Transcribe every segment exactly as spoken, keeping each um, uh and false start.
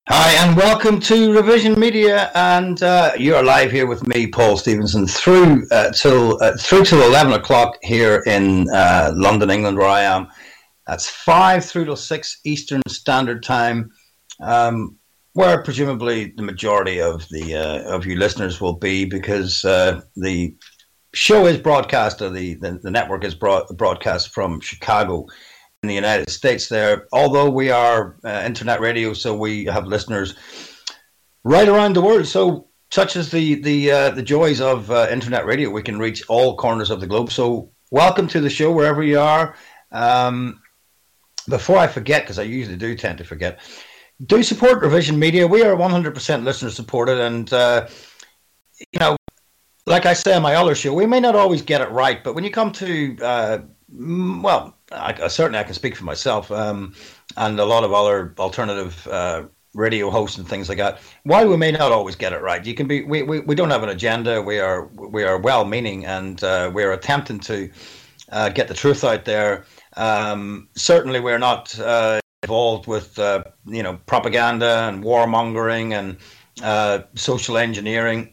Hi, and welcome to Revision Media, and uh, you're live here with me, Paul Stevenson, through uh, till uh, through till eleven o'clock here in uh, London, England, where I am. That's five through till six Eastern Standard Time, um, where presumably the majority of the uh, of you listeners will be, because uh, the show is broadcast, or the the, the network is broad, broadcast from Chicago in the United States there, although we are uh, internet radio, so we have listeners right around the world. So, such as the the uh, the joys of uh, internet radio, we can reach all corners of the globe. So, welcome to the show wherever you are. Um, before I forget, because I usually do tend to forget, do support Revision Media. We are one hundred percent listener supported, and uh, you know, like I say on my other show, we may not always get it right, but when you come to uh, well, I, certainly I can speak for myself, um, and a lot of other alternative uh, radio hosts and things like that. While we may not always get it right, you can be. We, we, we don't have an agenda. We are we are well-meaning, and uh, we are attempting to uh, get the truth out there. Um, certainly, we're not uh, involved with uh, you know propaganda and warmongering and uh, social engineering,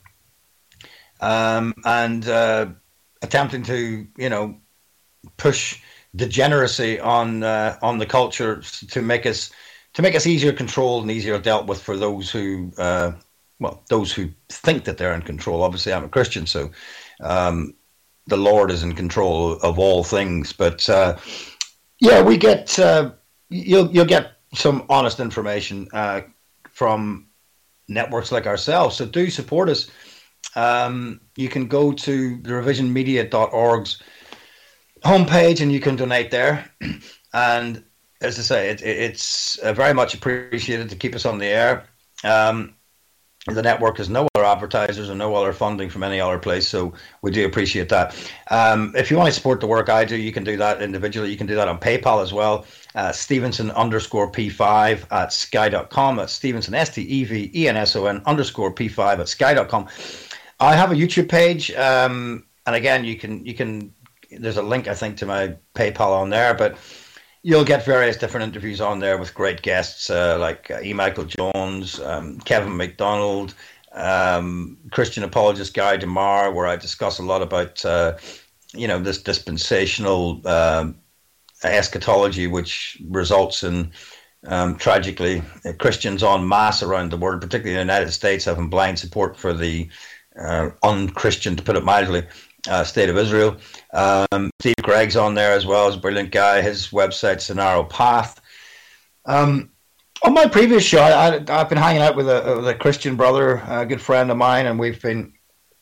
um, and uh, attempting to you know. push degeneracy on uh, on the culture to make us to make us easier controlled and easier dealt with for those who uh, well those who think that they're in control. Obviously, I'm a Christian, so um, the Lord is in control of all things. But uh, yeah, we get uh, you'll you'll get some honest information uh, from networks like ourselves. So do support us. Um, you can go to the revision media dot org's homepage and you can donate there. And as I say, it, it, it's uh, very much appreciated to keep us on the air. Um, the network has no other advertisers and no other funding from any other place, so we do appreciate that. Um, if you want to support the work I do, you can do that individually. You can do that on PayPal as well. Uh, Stevenson underscore P5 at sky dot com. That's Stevenson, S T E V E N S O N underscore P five at sky dot com. I have a YouTube page, um, and again, you can you can. There's a link, I think, to my PayPal on there, but you'll get various different interviews on there with great guests uh, like uh, E. Michael Jones, um, Kevin McDonald, um, Christian apologist Guy DeMar, where I discuss a lot about, uh, you know, this dispensational um, eschatology, which results in, um, tragically, uh, Christians en masse around the world, particularly in the United States, having blind support for the uh, un-Christian, to put it mildly, Uh, State of Israel. Um, Steve Gregg's on there as well. He's a brilliant guy. His website's A Narrow Path. Um, on my previous show, I, I've been hanging out with a, with a Christian brother, a good friend of mine, and we've been,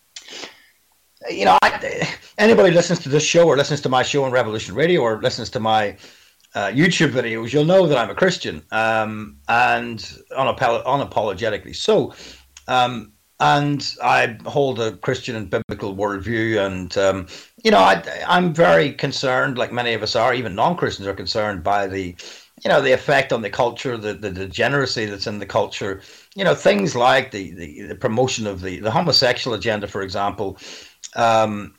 you know, I, anybody who listens to this show or listens to my show on Revolution Radio or listens to my uh, YouTube videos, you'll know that I'm a Christian, um, and unapolo- unapologetically so. Um, And I hold a Christian and biblical worldview, and um, you know, I, I'm very concerned, like many of us are, even non-Christians are concerned by the, you know, the effect on the culture, the, the degeneracy that's in the culture. You know, things like the the, the promotion of the, the homosexual agenda, for example, um,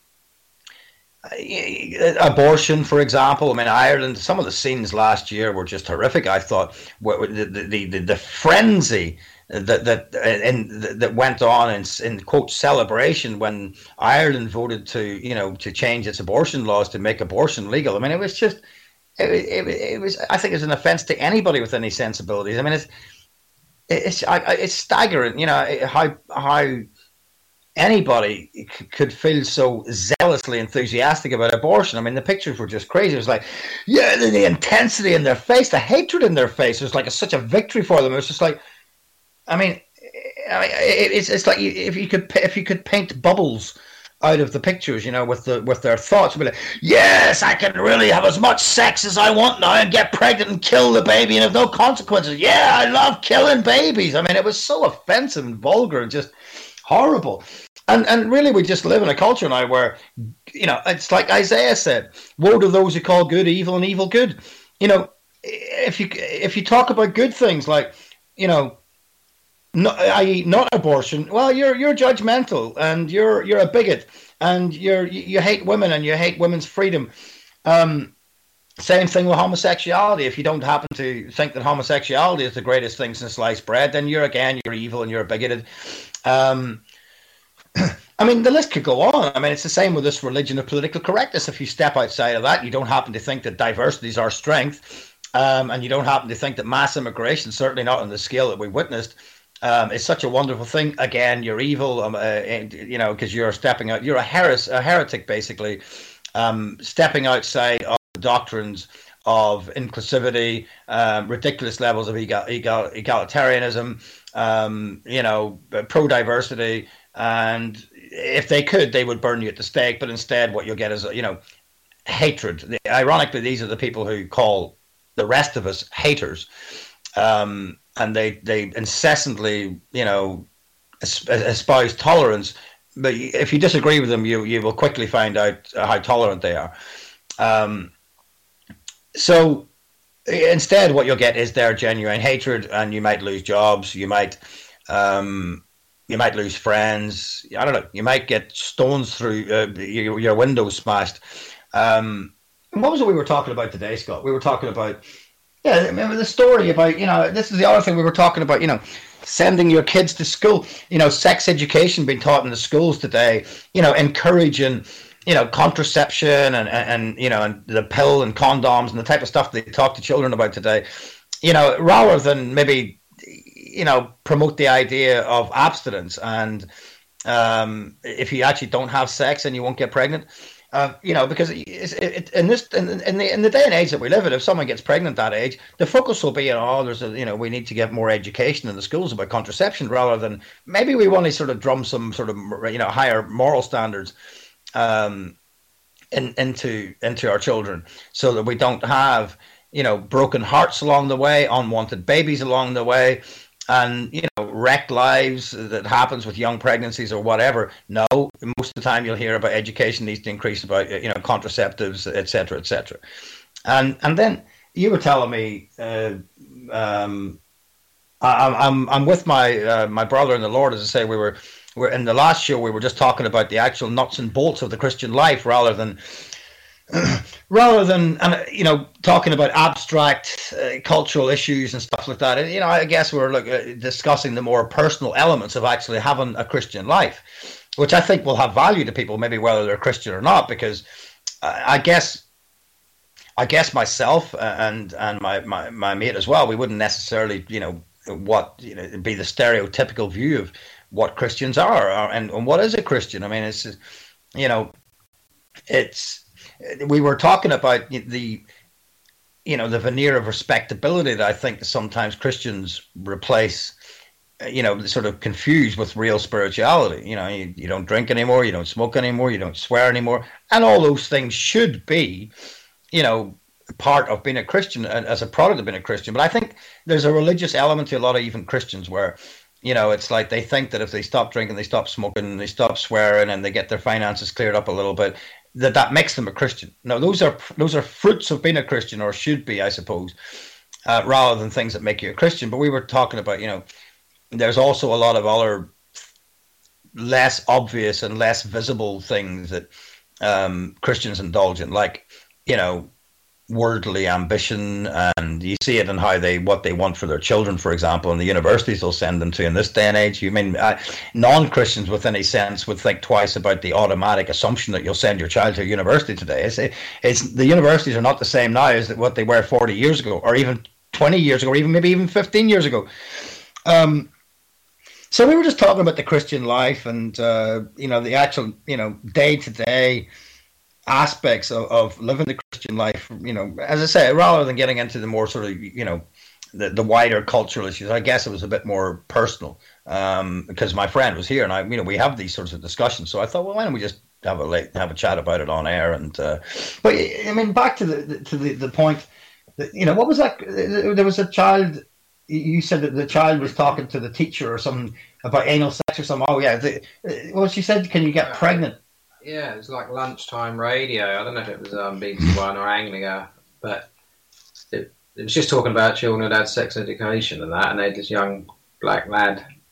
abortion, for example. I mean, Ireland. Some of the scenes last year were just horrific. I thought the the the, the frenzy that that and that went on in, in quote celebration when Ireland voted to you know to change its abortion laws to make abortion legal. I mean, it was just it, it, it was I think it's an offense to anybody with any sensibilities. I mean, it's it's it's staggering, you know, how how anybody could feel so zealously enthusiastic about abortion. I mean, the pictures were just crazy. It was like, yeah, the, the intensity in their face, the hatred in their face. It was like a, such a victory for them. It was just like, I mean, it's it's like if you could if you could paint bubbles out of the pictures, you know, with the with their thoughts, be like, yes, I can really have as much sex as I want now and get pregnant and kill the baby and have no consequences. Yeah, I love killing babies. I mean, it was so offensive and vulgar and just horrible. And and really, we just live in a culture now where, you know, it's like Isaiah said, woe to those who call good evil and evil good. You know, if you if you talk about good things like, you know, Not, that is, not abortion. Well, you're you're judgmental and you're you're a bigot and you're you hate women and you hate women's freedom. Um, Same thing with homosexuality. If you don't happen to think that homosexuality is the greatest thing since sliced bread, then you're again you're evil and you're bigoted. Um, I mean, the list could go on. I mean, it's the same with this religion of political correctness. If you step outside of that, you don't happen to think that diversity is our strength, um, and you don't happen to think that mass immigration, certainly not on the scale that we witnessed, um, is such a wonderful thing. Again, you're evil, um, uh, and, you know, because you're stepping out. You're a, heres- a heretic, basically, um, stepping outside of the doctrines of inclusivity, um, ridiculous levels of egal- egal- egalitarianism, um, you know, pro-diversity. And if they could, they would burn you at the stake. But instead, what you'll get is, you know, hatred. Ironically, these are the people who call the rest of us haters. Um, and they, they incessantly, you know, espouse tolerance. But if you disagree with them, you, you will quickly find out how tolerant they are. Um, so instead, what you'll get is their genuine hatred, and you might lose jobs. You might... Um, You might lose friends. I don't know. You might get stones through uh, your, your windows smashed. Um, what was it we were talking about today, Scott? We were talking about, yeah, remember the story about, you know, this is the other thing we were talking about, you know, sending your kids to school, you know, sex education being taught in the schools today, you know, encouraging, you know, contraception and, and, and you know, and the pill and condoms and the type of stuff they talk to children about today, you know, rather than maybe, you know, promote the idea of abstinence. And um, if you actually don't have sex and you won't get pregnant, uh, you know, because it, it, in this in, in the in the day and age that we live in, if someone gets pregnant that age, the focus will be, you know, oh, there's a, you know, we need to get more education in the schools about contraception, rather than maybe we want to sort of drum some sort of, you know, higher moral standards um, in, into into our children, so that we don't have, you know, broken hearts along the way, unwanted babies along the way, and, you know, wrecked lives that happens with young pregnancies or whatever. No, most of the time you'll hear about education needs to increase, about, you know, contraceptives, et cetera, et cetera. And and then you were telling me, uh, um, I, I'm I'm with my uh, my brother in the Lord, as I say. We were we're in the last show. We were just talking about the actual nuts and bolts of the Christian life, rather than. rather than, and you know, talking about abstract uh, cultural issues and stuff like that. And, you know, I guess we're like, uh, discussing the more personal elements of actually having a Christian life, which I think will have value to people, maybe whether they're Christian or not. Because uh, I guess, I guess myself and and my, my my mate as well, we wouldn't necessarily, you know, what, you know, be the stereotypical view of what Christians are, or, and, and what is a Christian. I mean, it's, you know, it's. We were talking about the, you know, the veneer of respectability that I think sometimes Christians replace, you know, sort of confused with real spirituality. You know, you, you don't drink anymore, you don't smoke anymore, you don't swear anymore, and all those things should be, you know, part of being a Christian and as a product of being a Christian. But I think there's a religious element to a lot of even Christians where, you know, it's like they think that if they stop drinking, they stop smoking, they stop swearing, and they get their finances cleared up a little bit, that that makes them a Christian. No, those are those are fruits of being a Christian, or should be, I suppose, uh, rather than things that make you a Christian. But we were talking about, you know, there's also a lot of other less obvious and less visible things that um, Christians indulge in, like, you know, worldly ambition, and you see it in how they what they want for their children, for example, and the universities they'll send them to in this day and age. You mean uh, non-Christians with any sense would think twice about the automatic assumption that you'll send your child to a university today. It's, it's the universities are not the same now as what they were forty years ago, or even twenty years ago, or even maybe even fifteen years ago. Um, so we were just talking about the Christian life, and uh, you know, the actual, you know, day to day aspects of, of living the Christian life, you know, as I say, rather than getting into the more sort of, you know, the, the wider cultural issues. I guess it was a bit more personal, um, because my friend was here, and I, you know, we have these sorts of discussions. So I thought, well, why don't we just have a late, have a chat about it on air? And uh, but I mean, back to the to the, the point that, you know, what was that? There was a child. You said that the child was talking to the teacher or something about anal sex or something. Oh yeah. The, well, she said, "Can you get pregnant?" Yeah, it was like lunchtime radio. I don't know if it was um, B B C One or Anglia, but it, it was just talking about children who had sex education and that, and they had this young black lad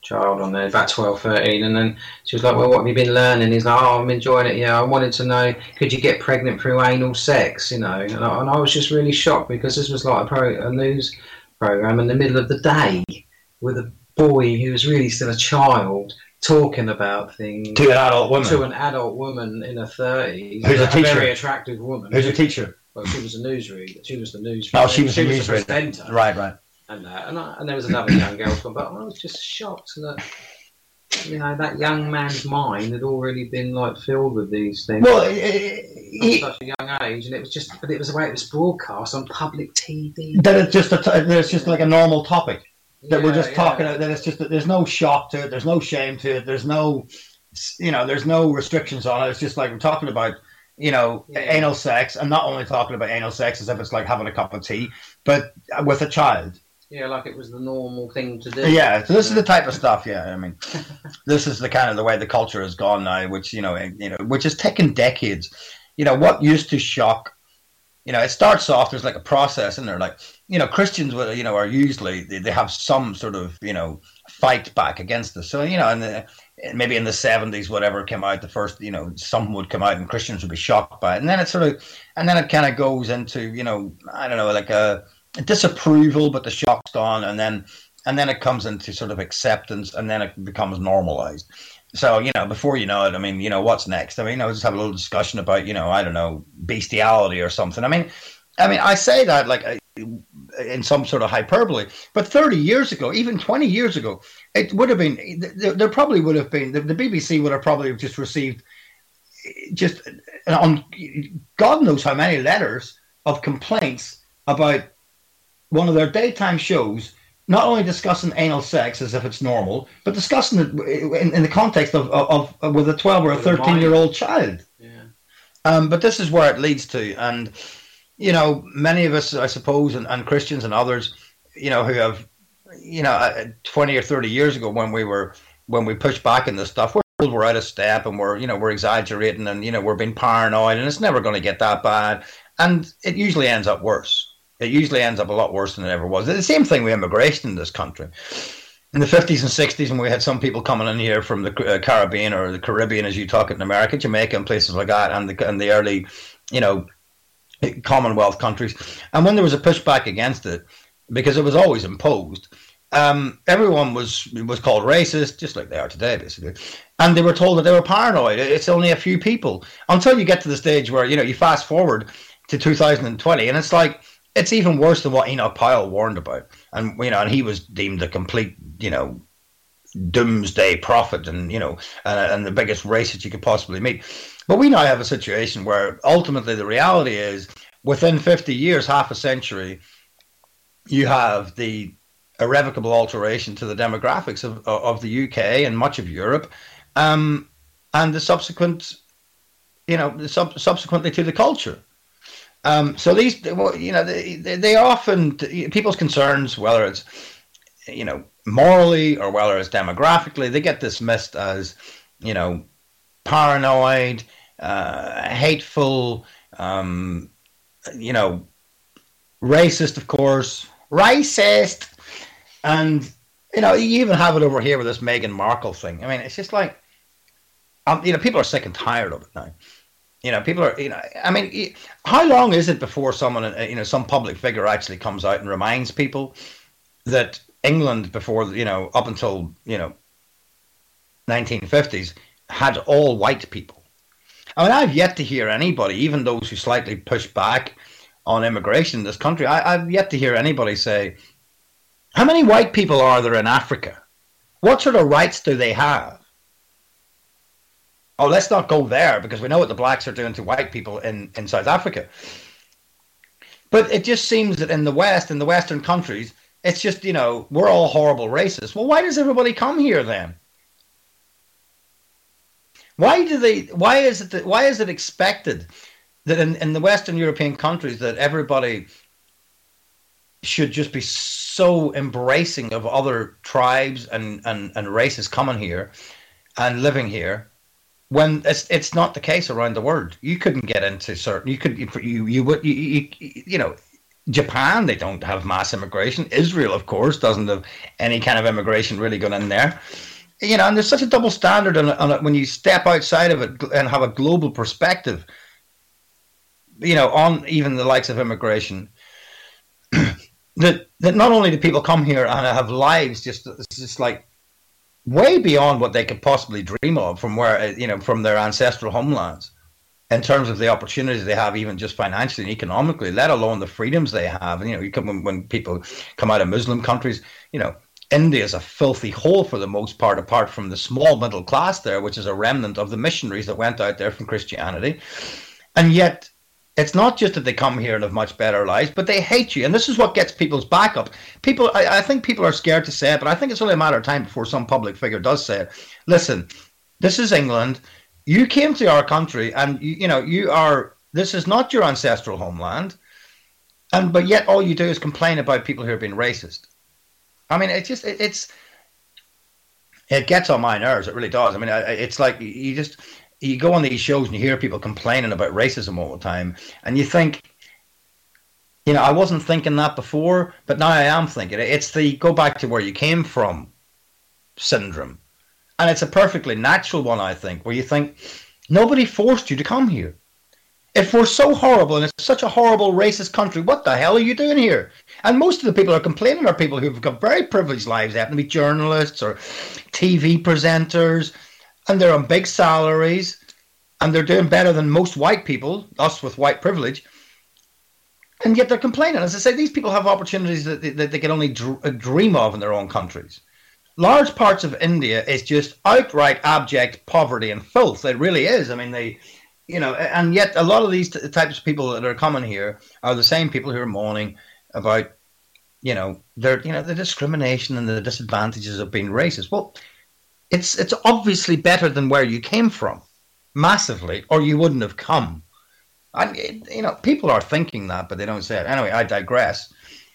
child on there, about twelve, thirteen, and then she was like, well, what have you been learning? He's like, oh, I'm enjoying it. Yeah, I wanted to know, could you get pregnant through anal sex? You know, and I, and I was just really shocked because this was like a, pro, a news program in the middle of the day with a boy who was really still a child talking about things to an adult woman, to an adult woman in her thirties, who's a, a teacher, very attractive woman. Who's a teacher? Well, she was a newsreader. She was the newsreader. Oh, she was she a was newsreader. presenter. Right, right. And that, and, I, and there was another young girl from, but I was just shocked that, you know, that young man's mind had already been like filled with these things. Well, he, at such a young age, and it was just, but it was the way it was broadcast on public T V. That it's just a, that it's just like a normal topic that yeah, we're just yeah. talking about. That it's just that there's no shock to it, there's no shame to it, there's no, you know, there's no restrictions on it. It's just like we're talking about, you know, yeah. anal sex, and not only talking about anal sex as if it's like having a cup of tea, but with a child. Yeah, like it was the normal thing to do. Yeah, so this is the type of stuff. Yeah, I mean, this is the kind of the way the culture has gone now, which you know, you know, which has taken decades. You know, what used to shock, you know, it starts off there's like a process, and they're like, you know, Christians, you know, are usually they, they have some sort of you know fight back against this. So you know, and the, maybe in the seventies, whatever came out, the first, you know, something would come out, and Christians would be shocked by it, and then it sort of, and then it kind of goes into, you know, I don't know, like a. disapproval, but the shock's gone, and then and then it comes into sort of acceptance, and then it becomes normalized. So you know, before you know it, I mean, you know, what's next? I mean, you know, just have a little discussion about, you know, I don't know, bestiality or something. I mean, I mean, I say that like in some sort of hyperbole, but thirty years ago, even twenty years ago, it would have been there, there probably would have been the, the B B C would have probably just received just on God knows how many letters of complaints about one of their daytime shows, not only discussing anal sex as if it's normal, but discussing it in, in the context of, of, of with a twelve or a thirteen year old child. Yeah. Um, but this is where it leads to, and you know, many of us, I suppose, and, and Christians and others, you know, who have, you know, twenty or thirty years ago when we were when we pushed back in this stuff, we're told we're out of step, and we're you know we're exaggerating, and you know we're being paranoid, and it's never going to get that bad, and it usually ends up worse. It usually ends up a lot worse than it ever was. The same thing with immigration in this country. In the fifties and sixties, when we had some people coming in here from the Caribbean or the Caribbean, as you talk it in America, Jamaica, and places like that, and the, and the early, you know, Commonwealth countries. And when there was a pushback against it, because it was always imposed, um, everyone was was called racist, just like they are today, basically. And they were told that they were paranoid. It's only a few people. Until you get to the stage where, you know, you fast forward to two thousand twenty, and it's like, it's even worse than what Enoch Powell warned about. And, you know, and he was deemed a complete, you know, doomsday prophet, and, you know, and, and the biggest racist you could possibly meet. But we now have a situation where ultimately the reality is within fifty years, half a century, you have the irrevocable alteration to the demographics of, of the U K and much of Europe, um, and the subsequent, you know, the sub- subsequently to the culture. Um, so these, you know, they, they often, people's concerns, whether it's, you know, morally or whether it's demographically, they get dismissed as, you know, paranoid, uh, hateful, um, you know, racist, of course, racist. And, you know, you even have it over here with this Meghan Markle thing. I mean, it's just like, um, you know, people are sick and tired of it now. You know, people are, you know, I mean, how long is it before someone, you know, some public figure actually comes out and reminds people that England before, you know, up until, you know, nineteen fifties had all white people? I mean, I've yet to hear anybody, even those who slightly push back on immigration in this country, I, I've yet to hear anybody say, how many white people are there in Africa? What sort of rights do they have? Oh, let's not go there because we know what the blacks are doing to white people in, in South Africa. But it just seems that in the West, in the Western countries, it's just, you know, we're all horrible racists. Well, why does everybody come here then? Why do they, why is it, that, why is it expected that in, in the Western European countries that everybody should just be so embracing of other tribes and, and, and races coming here and living here? When it's it's not the case around the world. You couldn't get into certain. You could you you would you, you, you know Japan, they don't have mass immigration. Israel, of course, doesn't have any kind of immigration really going in there. You know, and there's such a double standard on it, on it when you step outside of it and have a global perspective, you know, on even the likes of immigration, that that not only do people come here and have lives just just like way beyond what they could possibly dream of from where, you know, from their ancestral homelands, in terms of the opportunities they have, even just financially and economically, let alone the freedoms they have. And, you know, you come when, when people come out of Muslim countries, you know, India is a filthy hole for the most part, apart from the small middle class there, which is a remnant of the missionaries that went out there from Christianity. And yet, it's not just that they come here and have much better lives, but they hate you. And this is what gets people's back up. People, I, I think people are scared to say it, but I think it's only a matter of time before some public figure does say it. Listen, this is England. You came to our country, and you, you know, you are, this is not your ancestral homeland. And, but yet all you do is complain about people who are being racist. I mean, it just, it, it's, it gets on my nerves. It really does. I mean, it's like you just, you go on these shows and you hear people complaining about racism all the time, and you think, you know, I wasn't thinking that before, but now I am thinking it. It's the go back to where you came from syndrome. And it's a perfectly natural one, I think, where you think, nobody forced you to come here. If we're so horrible and it's such a horrible racist country, what the hell are you doing here? And most of the people who are complaining are people who've got very privileged lives. They happen to be journalists or T V presenters, and they're on big salaries, and they're doing better than most white people, us with white privilege, and yet they're complaining. As I say, these people have opportunities that they, that they can only dr- dream of in their own countries. Large parts of India is just outright abject poverty and filth. It really is. I mean, they, you know, and yet a lot of these t- types of people that are coming here are the same people who are moaning about, you know, their, you know, the discrimination and the disadvantages of being racist. Well, it's it's obviously better than where you came from, massively, or you wouldn't have come. And, you know, people are thinking that, but they don't say it. Anyway, I digress.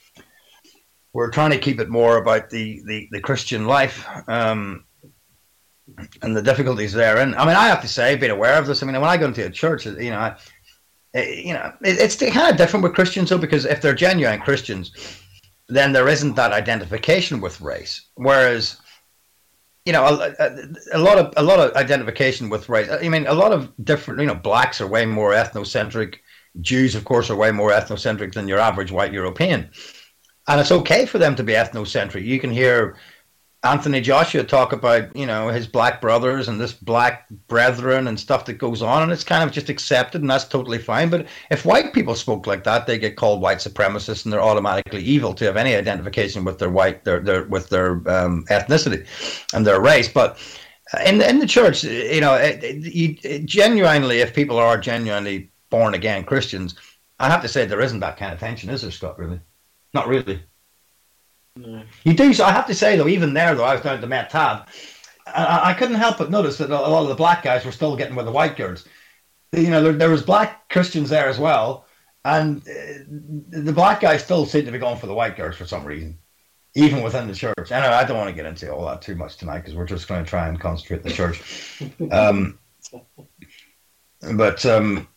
We're trying to keep it more about the, the, the Christian life um, and the difficulties therein. I mean, I have to say, being aware of this, I mean, when I go into a church, you know, I, you know, it, it's kind of different with Christians, though, because if they're genuine Christians, then there isn't that identification with race. Whereas, you know, a, a, a lot of a lot of identification with race. I mean, a lot of different, you know, blacks are way more ethnocentric. Jews, of course, are way more ethnocentric than your average white European. And it's okay for them to be ethnocentric. You can hear Anthony Joshua talk about, you know, his black brothers and this black brethren and stuff that goes on, and it's kind of just accepted, and that's totally fine. But if white people spoke like that, they get called white supremacists, and they're automatically evil to have any identification with their white, their, their with their um, ethnicity and their race. But in in the church, you know, it, it, you, it, genuinely, if people are genuinely born again Christians, I have to say there isn't that kind of tension, is there, Scott? Really? Not really. No. You do. So I have to say, though, even there, though, I was down at the Met Tab, I, I couldn't help but notice that a lot of the black guys were still getting with the white girls. You know, there, there was black Christians there as well, and uh, the black guys still seem to be going for the white girls for some reason, even within the church. Anyway, I don't want to get into all that too much tonight because we're just going to try and concentrate on the church. Um, but um,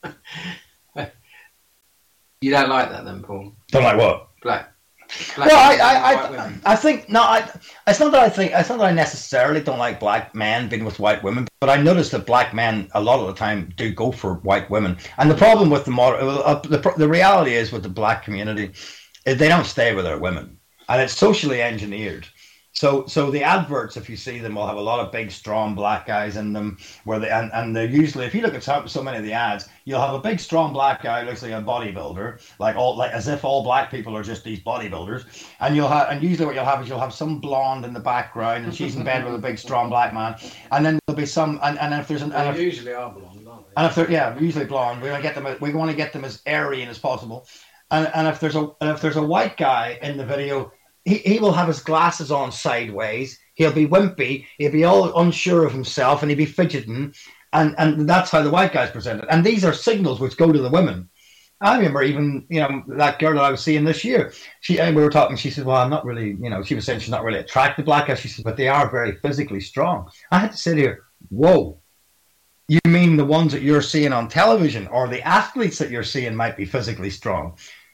you don't like that, then, Paul? Don't like what? Black. Black well, I, I, I, I think no. I, it's not that I think it's not that I necessarily don't like black men being with white women, but I notice that black men a lot of the time do go for white women. And the problem with the uh, the the reality is with the black community, is they don't stay with their women, and it's socially engineered. So, so the adverts, if you see them, will have a lot of big, strong black guys in them. Where they and, and they're usually, if you look at so, so many of the ads, you'll have a big, strong black guy who looks like a bodybuilder, like all like as if all black people are just these bodybuilders. And you'll have, and usually what you'll have is you'll have some blonde in the background, and she's in bed with a big, strong black man. And then there'll be some, and, and if there's an, and they if, usually are blonde, aren't they? And if they're yeah, usually blonde, we want to get them. We want to get them as airy as possible. And and if there's a and if there's a white guy in the video. He, he will have his glasses on sideways. He'll be wimpy. He'll be all unsure of himself, and he'll be fidgeting. And, and that's how the white guys present it. And these are signals which go to the women. I remember even, you know, that girl that I was seeing this year. She and we were talking. She said, "Well, I'm not really, you know." She was saying she's not really attracted to black guys. She said, "But they are very physically strong." I had to sit here. Whoa, you mean the ones that you're seeing on television, or the athletes that you're seeing might be physically strong?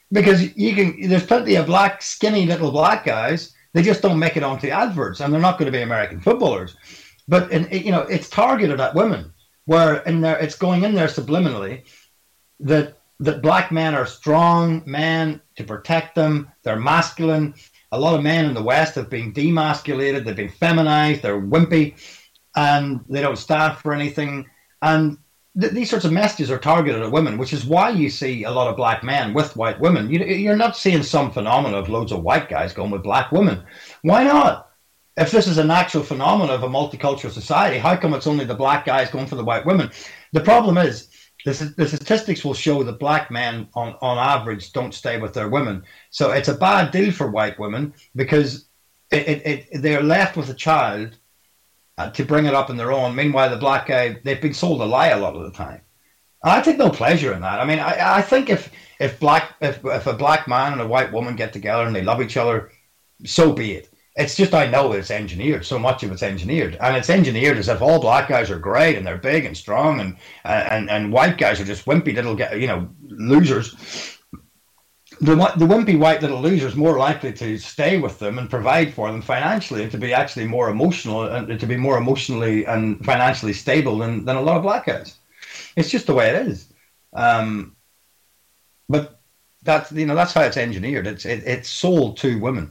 because you can. There's plenty of black, skinny little black guys. They just don't make it onto adverts, and they're not going to be American footballers. But in, you know, it's targeted at women, where in there it's going in there subliminally that that black men are strong men to protect them. They're masculine. A lot of men in the West have been demasculated. They've been feminized. They're wimpy, and they don't stand for anything. And th- these sorts of messages are targeted at women, which is why you see a lot of black men with white women. You, you're not seeing some phenomenon of loads of white guys going with black women. Why not? If this is a natural phenomenon of a multicultural society, how come it's only the black guys going for the white women? The problem is, the, the statistics will show that black men, on, on average, don't stay with their women. So it's a bad deal for white women because it, it, it, they're left with a child uh, to bring it up on their own. Meanwhile, the black guy, they've been sold a lie a lot of the time. And I take no pleasure in that. I mean, I, I think if if black if, if a black man and a white woman get together and they love each other, so be it. It's just I know it's engineered. So much of it's engineered, and it's engineered as if all black guys are great and they're big and strong, and and and white guys are just wimpy little, you know, losers. The the wimpy white little losers more likely to stay with them and provide for them financially, and to be actually more emotional and to be more emotionally and financially stable than than a lot of black guys. It's just the way it is. Um, but that's you know that's how it's engineered. It's it, it's sold to women.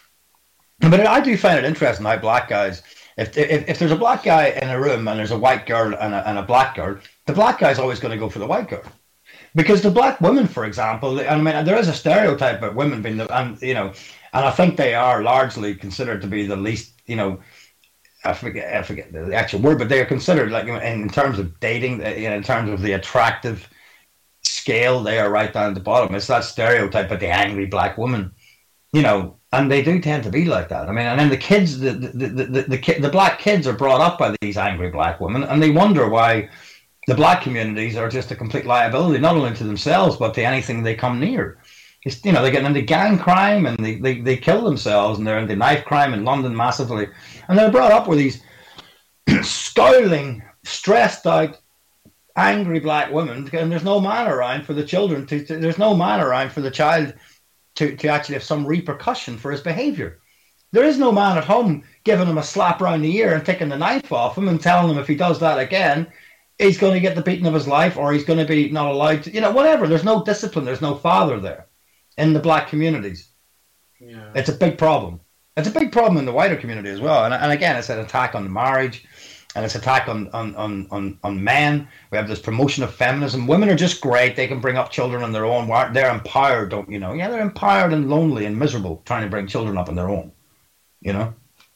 But I do find it interesting how black guys, if, if if there's a black guy in a room and there's a white girl and a, and a black girl, the black guy's always going to go for the white girl. Because the black women, for example, I mean, there is a stereotype about women being, the, and you know, and I think they are largely considered to be the least, you know, I forget, I forget the actual word, but they are considered, like, in terms of dating, you know, in terms of the attractive scale, they are right down at the bottom. It's that stereotype of the angry black woman, you know. And they do tend to be like that. I mean, and then the kids, the the the the, the, kid, the black kids are brought up by these angry black women, and they wonder why the black communities are just a complete liability, not only to themselves but to anything they come near. It's, you know, they get into gang crime and they, they, they kill themselves, and they're into knife crime in London massively, and they're brought up with these scowling, stressed out, angry black women, and there's no man around for the children to, to there's no man around for the child. To, to actually have some repercussion for his behavior. There is no man at home giving him a slap around the ear and taking the knife off him and telling him if he does that again, he's going to get the beating of his life, or he's going to be not allowed to, you know, whatever. There's no discipline. There's no father there in the black communities. Yeah. It's a big problem. It's a big problem in the wider community as well. And, and again, it's an attack on marriage, and it's an attack on, on, on, on, on men. We have this promotion of feminism. Women are just great. They can bring up children on their own. They're empowered, don't you know? Yeah, they're empowered and lonely and miserable trying to bring children up on their own, you know?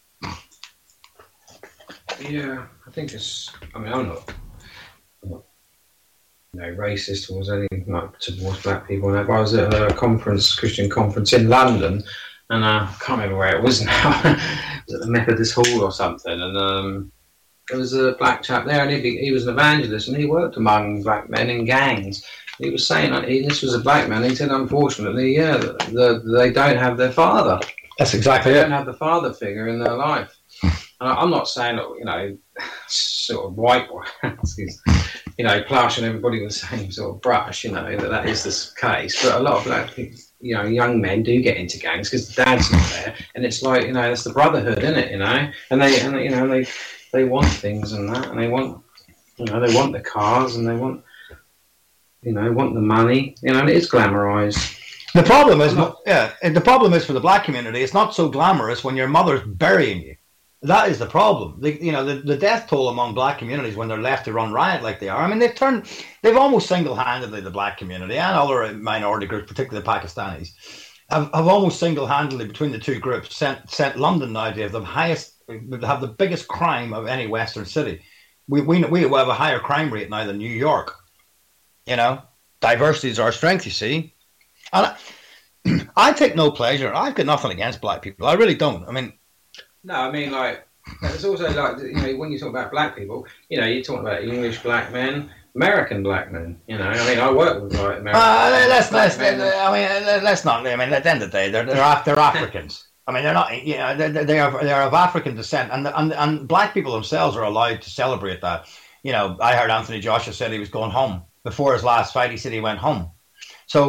Yeah, I think it's, I mean, I'm not, I'm not you know, racist towards anything like towards black people. And I was at a conference, Christian conference in London, and uh, I can't remember where it was now. It was at the Methodist Hall or something, and um, there was a black chap there, and he, he was an evangelist, and he worked among black men in gangs. He was saying, he, this was a black man, he said, unfortunately, yeah, the, the, they don't have their father. That's exactly they it. They don't have the father figure in their life. And I, I'm not saying that, you know, sort of white, you know, plashing everybody with the same sort of brush, you know, that that is the case. But a lot of black people, you know, young men do get into gangs because the dad's not there, and it's like, you know, that's the brotherhood, isn't it? You know, and they, and you know, they. They want things and that, and they want, you know, they want the cars, and they want, you know, want the money, you know, and it is glamorized. The problem is, not, yeah, the problem is for the black community, it's not so glamorous when your mother's burying you. That is the problem. The, you know, the, the death toll among black communities when they're left to run riot like they are. I mean, they've turned, they've almost single-handedly, the black community and other minority groups, particularly the Pakistanis, have, have almost single-handedly between the two groups sent sent London now to have the highest. Have the biggest crime of any Western city. We we we have a higher crime rate now than New York. You know, diversity is our strength. You see, and I, I take no pleasure. I've got nothing against black people. I really don't. I mean, no, I mean like it's also like, you know, when you talk about black people, you know, you're talking about English black men, American black men. You know, I mean, I work with like American. Uh, let's let's. I mean, let's not. I mean, at the end of the day, they're they're, they're Africans. I mean, they're not, you know, they, they are they are of African descent, and, and and black people themselves are allowed to celebrate that. You know, I heard Anthony Joshua said he was going home before his last fight. He said he went home. So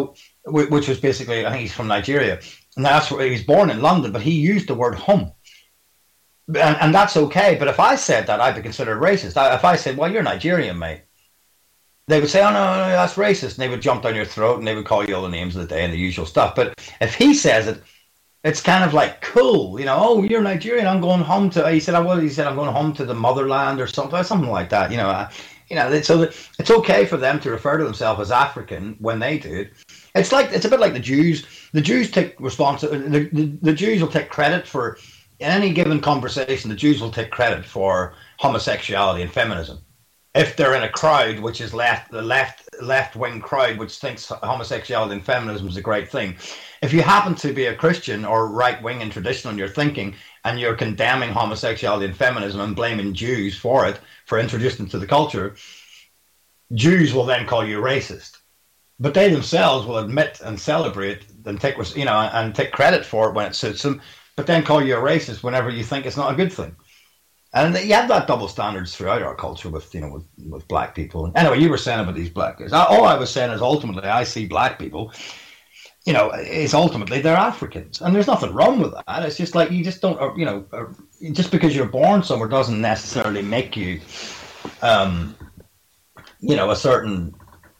which was basically, I think he's from Nigeria, and that's where he was born in London, but he used the word hum. And, and that's okay. But if I said that, I'd be considered racist. If I said, well, you're Nigerian, mate, they would say, oh, no, no, that's racist. And they would jump down your throat and they would call you all the names of the day and the usual stuff. But if he says it, it's kind of like cool, you know, oh, you're Nigerian, I'm going home to, he said, well, he said, I'm going home to the motherland or something, something like that, you know. Uh, you know, so it's okay for them to refer to themselves as African when they do it. It's like, it's a bit like the Jews. The Jews take responsibility, the, the, the Jews will take credit for, in any given conversation, the Jews will take credit for homosexuality and feminism. If they're in a crowd which is left, the left left wing crowd which thinks homosexuality and feminism is a great thing, if you happen to be a Christian or right wing and traditional in your thinking and you're condemning homosexuality and feminism and blaming Jews for it, for introducing it to the culture, Jews will then call you racist. But they themselves will admit and celebrate and take, you know, and take credit for it when it suits them, but then call you a racist whenever you think it's not a good thing. And you have that double standards throughout our culture with, you know, with, with black people. Anyway, you were saying about these black guys. All I was saying is ultimately I see black people, you know, is ultimately they're Africans. And there's nothing wrong with that. It's just like you just don't, you know, just because you're born somewhere doesn't necessarily make you, um, you know, a certain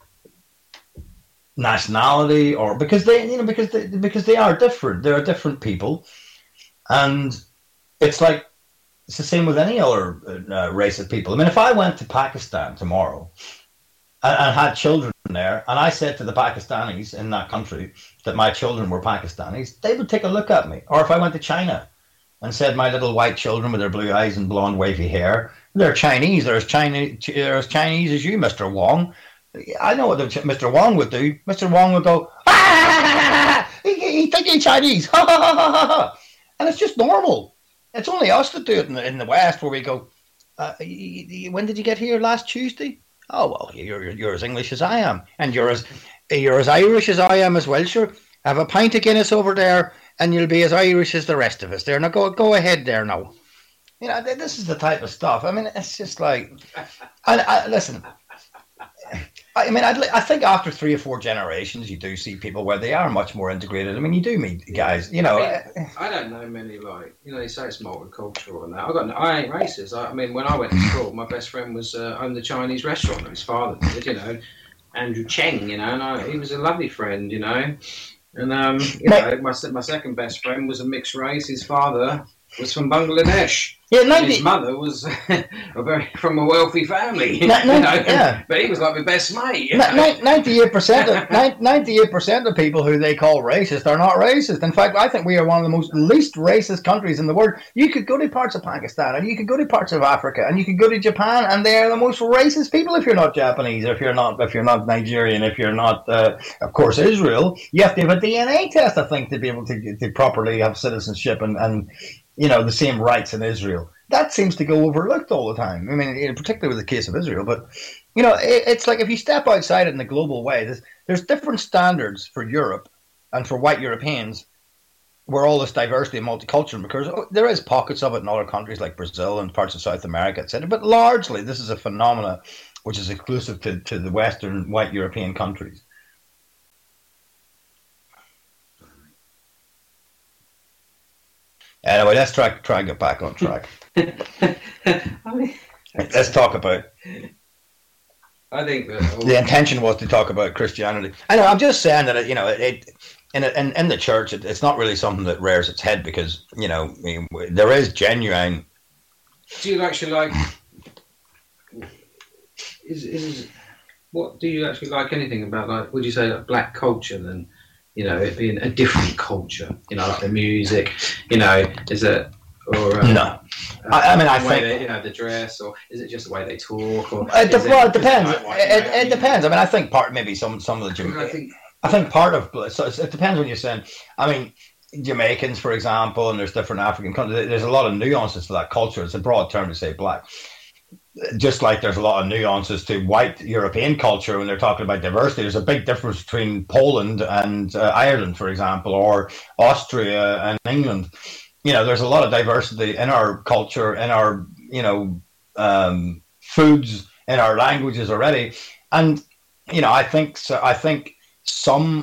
nationality or because they, you know, because they, because they are different. They're different people. And it's like, it's the same with any other uh, race of people. I mean, if I went to Pakistan tomorrow and, and had children there, and I said to the Pakistanis in that country that my children were Pakistanis, they would take a look at me. Or if I went to China and said my little white children with their blue eyes and blonde wavy hair, they're Chinese. They're as Chinese, they're as Chinese as you, Mister Wong. I know what Mister Wong would do. Mister Wong would go, ah, he, he think he's Chinese. Ha, ha, ha, ha, ha. And it's just normal. It's only us that do it in the, in the West where we go, uh, y- y- when did you get here? Last Tuesday? Oh, well, you're, you're as English as I am. And you're as you're as Irish as I am as well, sure. Have a pint of Guinness over there and you'll be as Irish as the rest of us there. Now, go, go ahead there now. You know, this is the type of stuff. I mean, it's just like, I, I, listen, I mean, I'd, I think after three or four generations, you do see people where they are much more integrated. I mean, you do meet guys, you know. I, mean, I don't know many, like, you know, they say it's multicultural and that. I got, no, I ain't racist. I, I mean, when I went to school, my best friend was uh, owned the Chinese restaurant. His father did, you know, Andrew Cheng, you know, and I, he was a lovely friend, you know. And, um, you know, my, my second best friend was a mixed race. His father was from Bangladesh. Yeah, ninety his mother was a very, from a wealthy family, ninety, you know, yeah. But he was like my best mate. Ninety-eight percent of ninety-eight percent of people who they call racist are not racist. In fact, I think we are one of the most least racist countries in the world. You could go to parts of Pakistan, and you could go to parts of Africa, and you could go to Japan, and they are the most racist people. If you're not Japanese, if you're not, if you're not Nigerian, if you're not, uh, of course, Israel, you have to have a D N A test, I think, to be able to to properly have citizenship and and. You know, the same rights in Israel. That seems to go overlooked all the time. I mean, particularly with the case of Israel. But, you know, it, it's like if you step outside it in a global way, there's, there's different standards for Europe and for white Europeans where all this diversity and multicultural, because there is pockets of it in other countries like Brazil and parts of South America, et cetera. But largely, this is a phenomena which is exclusive to, to the Western white European countries. Anyway, let's try try and get back on track. Let's talk about. I think that the intention was to talk about Christianity. I know. I'm just saying that it, you know, it in in in the church, it, it's not really something that rears its head because you know I mean, there is genuine. Do you actually like? Is is what do you actually like anything about like? Would you say like black culture then? You know, it being a different culture, you know, like the music, you know, is it, or... Um, no. Uh, I, I mean, I the think... They, you know, the dress, or is it just the way they talk, or... It, is well, it, it depends. like, like, it, you know, it depends. I mean, I think part, maybe some, some of the... I think, I think part of... So it depends what you're saying. I mean, Jamaicans, for example, and there's different African countries, there's a lot of nuances to that culture. It's a broad term to say black. Just like there's a lot of nuances to white European culture when they're talking about diversity. There's a big difference between Poland and uh, Ireland, for example, or Austria and England. You know, there's a lot of diversity in our culture, in our, you know, um, foods, in our languages already. And, you know, I think so, I think some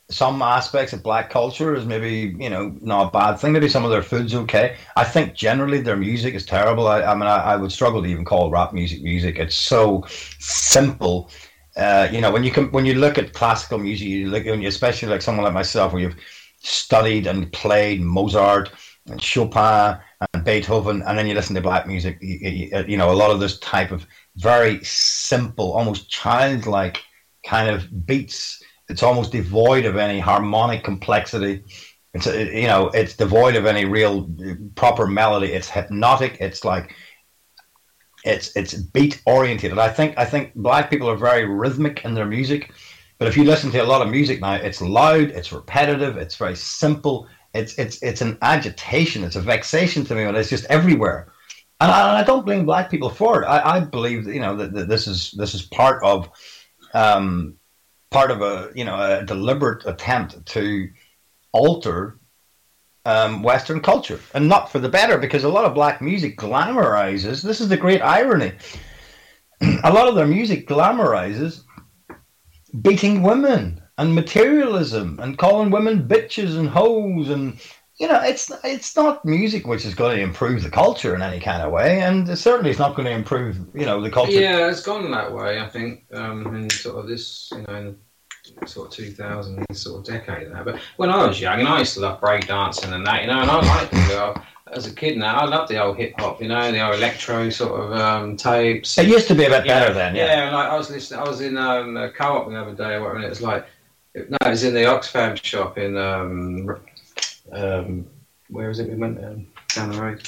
some aspects of black culture is maybe, you know, not a bad thing. Maybe some of their food's okay. I think generally their music is terrible. I, I mean, I, I would struggle to even call rap music music. It's so simple. Uh, you know, when you can, when you look at classical music, you look, when you, especially like someone like myself, where you've studied and played Mozart and Chopin and Beethoven, and then you listen to black music. You, you, you know, a lot of this type of very simple, almost childlike kind of beats. It's almost devoid of any harmonic complexity. It's you know, it's devoid of any real proper melody. It's hypnotic. It's like it's it's beat oriented. I think I think black people are very rhythmic in their music, but if you listen to a lot of music now, it's loud, it's repetitive, it's very simple. It's it's it's an agitation. It's a vexation to me when it's just everywhere. And I, and I don't blame black people for it. I, I believe you know that, that this is this is part of. Um, part of a you know a deliberate attempt to alter um, Western culture, and not for the better, because a lot of black music glamorizes. This is the great irony. A lot of their music glamorizes beating women and materialism and calling women bitches and hoes, and you know it's it's not music which is going to improve the culture in any kind of way, and it certainly is not going to improve you know the culture. Yeah, it's gone that way. I think um, in sort of this you know. In sort of two thousand sort of decade now. But when I was young, and I used to love break dancing and that, you know, and I liked it. As a kid now, I loved the old hip hop, you know, the old electro sort of um, tapes. It used to be a bit better know, then, yeah. Yeah, and like I was listening, I was in um, a co-op the other day, or whatever, and it was like, no, it was in the Oxfam shop in, um, um, where was it? We went um, down the road.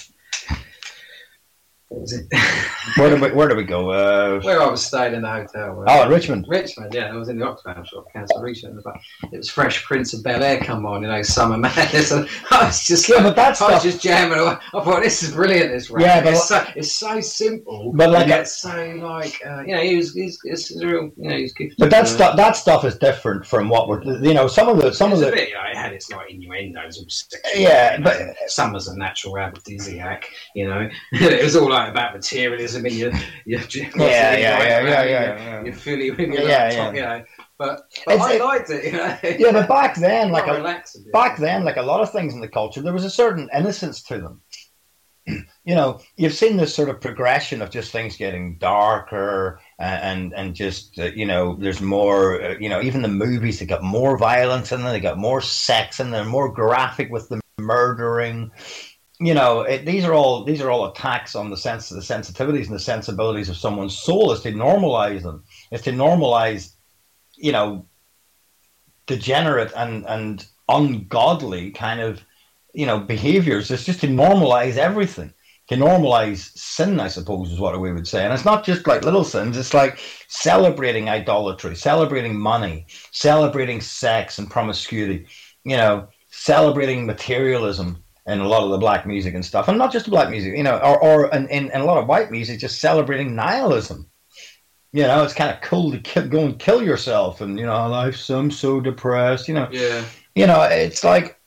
What was it? where did we Where did we go? Uh, Where I was staying in the hotel. Oh, in Richmond. Richmond, yeah. I was in the Oxfam shop, Council Region. It was like it was Fresh Prince of Bel Air. Come on, you know, Summer Madness. And I was just, yeah, but that's I was just jamming away. I thought this is brilliant. This rap. Yeah, but it's so, it's so simple, but like it's so like uh, you know, he was, he's, it's real, you know, he's gifted. But that stuff, that stuff is different from what we're, you know, some of the, some it's of a the. Bit, you know, it had its like innuendos, all sexual. Yeah, you know, but Summer's a natural aphrodisiac. You know, it was all like about materialism in your, your yeah, yeah, yeah, yeah, yeah, yeah. You're fully with your yeah, laptop, yeah. you know. But, but I it, liked it, you know. Yeah, but back then, like a, a back then, like a lot of things in the culture, there was a certain innocence to them. You know, you've seen this sort of progression of just things getting darker, and and just uh, you know, there's more. Uh, you know, even the movies, they got more violence in them, they got more sex in them, more graphic with the murdering. You know, it, these are all these are all attacks on the sense, the sensitivities and the sensibilities of someone's soul. Is to normalize them. Is to normalize, you know, degenerate and and ungodly kind of, you know, behaviors. It's just to normalize everything. To normalize sin, I suppose, is what we would say. And it's not just like little sins. It's like celebrating idolatry, celebrating money, celebrating sex and promiscuity. You know, celebrating materialism. And a lot of the black music and stuff, and not just the black music, you know, or, or in, in, in a lot of white music, just celebrating nihilism. You know, it's kind of cool to kill, go and kill yourself, and you know, life's I'm so depressed. You know, yeah. You know, it's like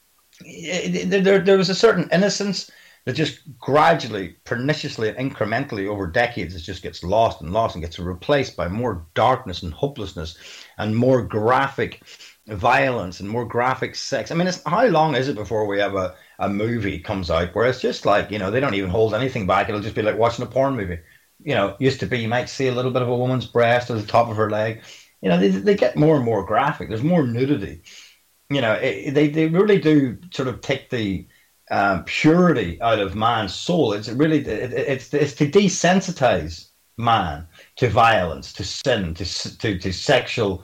it, it, there there was a certain innocence that just gradually, perniciously, and incrementally over decades, it just gets lost and lost and gets replaced by more darkness and hopelessness and more graphic violence and more graphic sex. I mean, it's, how long is it before we have a, a movie comes out where it's just like, you know, they don't even hold anything back. It'll just be like watching a porn movie. You know, used to be, you might see a little bit of a woman's breast or the top of her leg. You know, they, they get more and more graphic. There's more nudity. You know, it, they, they really do sort of take the um, purity out of man's soul. It's really, it, it's, it's to desensitize man to violence, to sin, to, to, to sexual,